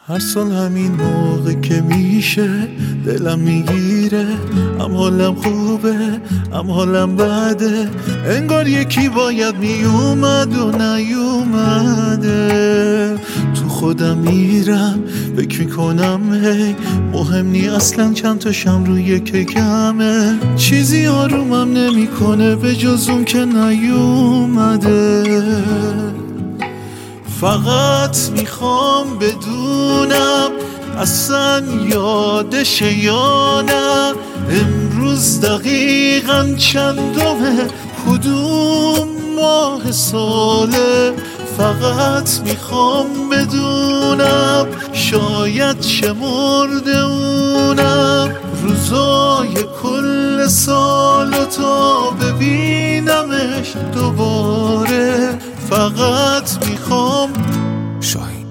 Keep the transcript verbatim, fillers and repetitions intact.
هر سال همین موقع که میشه دلم میگیره، ام حالم خوبه ام حالم بده، انگار یکی باید میومد و نیومده. تو خودم میرم فکر میکنم هی مهم نی اصلا چند تا شم روی کمه، چیزی آرومم نمیکنه به جز اون که نیومده. فقط میخوام بدونم اصلا یادشه یا نه، امروز دقیقاً چندمه، کدوم ماه ساله. فقط میخوام بدونم شاید شمرده اونم روزای کل سال تا ببینمش دوباره. فقط میخوام شاید